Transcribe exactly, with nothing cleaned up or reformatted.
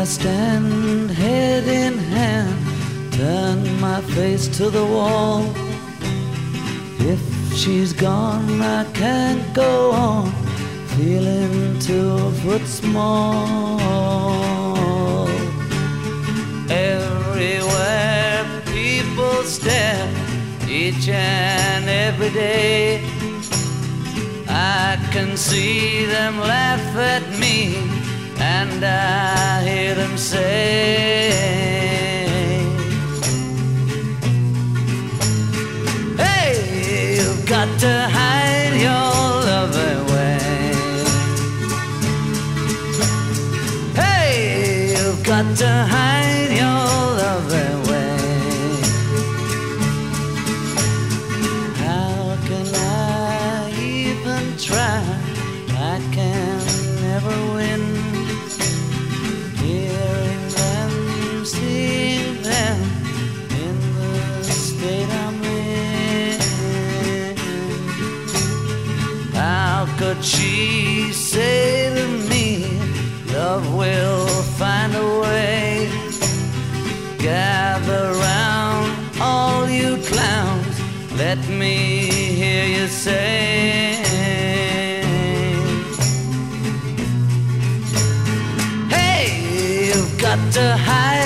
stand head in hand, turn my face to the wall. If she's gone, I can't go on, feeling two foot small. Everywhere people stare, each and every day. I can see them laugh at me, and I hear them say, hey, you've got to hide your love away. Hey, you've got to hide your love away. How can I even try? I can never win. Hearing them, seeing them in the state I'm in. How could she say to me, love will find a way? Gather round, all you clowns, let me hear you say, got to hide